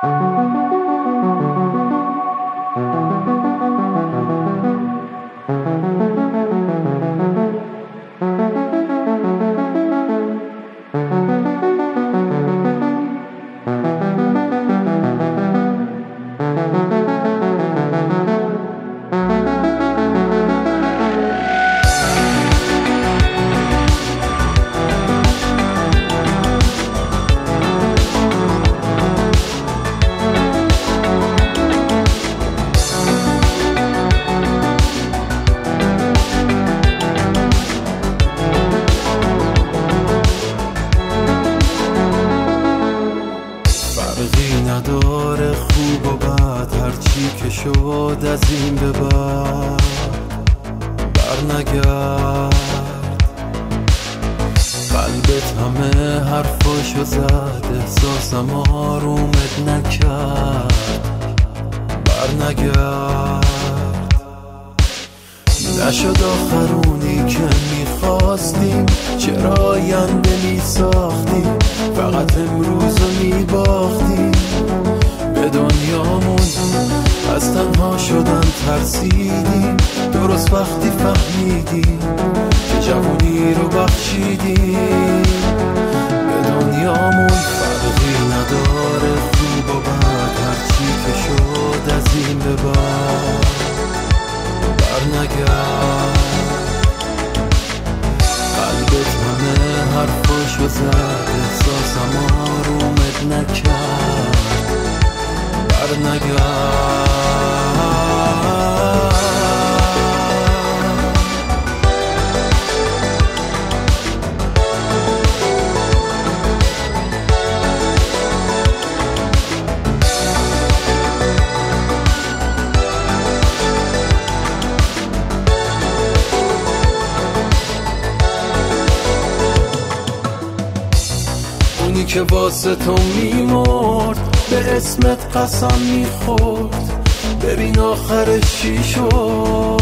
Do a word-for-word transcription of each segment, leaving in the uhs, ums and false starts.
فرقی نداره خوب و بد، هرچی که شد از این به بعد برنگرد. قلبت همه حرفاشو زد، احساسم آرومت نکرد برنگرد. نشد آخرونی که میخواستیم، چرا آینده میساختیم، فقط امروز رو میباختیم. به دنیامون از تنها شدن ترسیدیم، درست وقتی فهمیدیم که جوانی رو بخشیدیم. به دنیامون فرقی نداره خوب و بد، هرچی که شد از این به بعد برنگرد. قلبت همه حرفاشو زد، احساسم آرومت نکرد برنگرد. اونی که واسه تو میمرد، به اسمت قسم میخورد، ببین آخرش چی شد.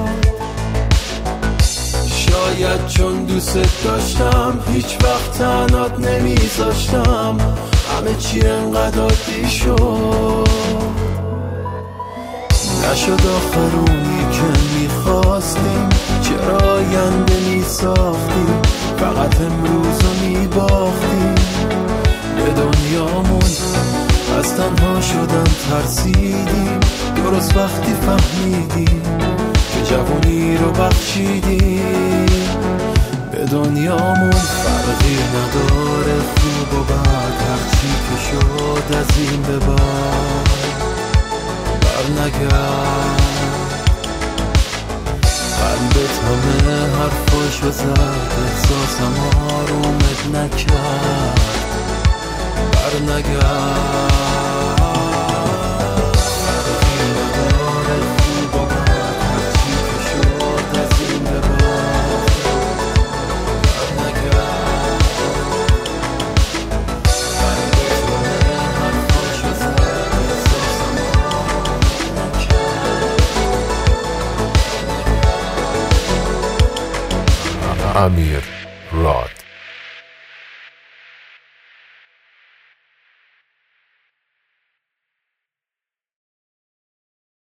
شاید چون دوست داشتم هیچ وقت تنهات نمیذاشتم، همه چی انقدر عادی شد. نشد آخرونی که میخواستیم، چرا آینده میساختیم، فقط امروز رو میباختیم. به دنیامون از تنها شدن ترسیدیم، درست وقتی فهمیدیم که جوانی رو بخشیدیم. به دنیامون فرقی نداره خوب و بد، هرچی که شد از این به بعد برنگرد. قلبت همه حرفاشو زد، احساسم آرومت نکرد برنگرد. فرقی نداره خوب و بد، هرچی که شد از این به بعد برنگرد. قلبت همه حرفاشو زد، احساسم آرومت نکرد. امیر